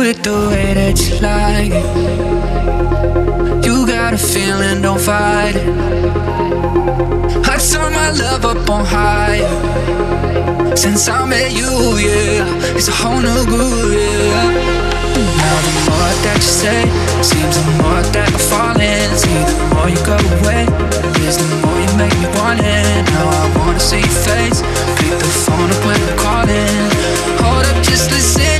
it the way that you like it. You got a feeling, don't fight it. I turn my love up on high. Since I met you, yeah, it's a whole new groove, yeah. Now the more that you say, seems the more that I'm falling. See, the more you go away, is the more you make me want it. Now I wanna see your face, pick the phone up when I'm calling. Hold up, just listen.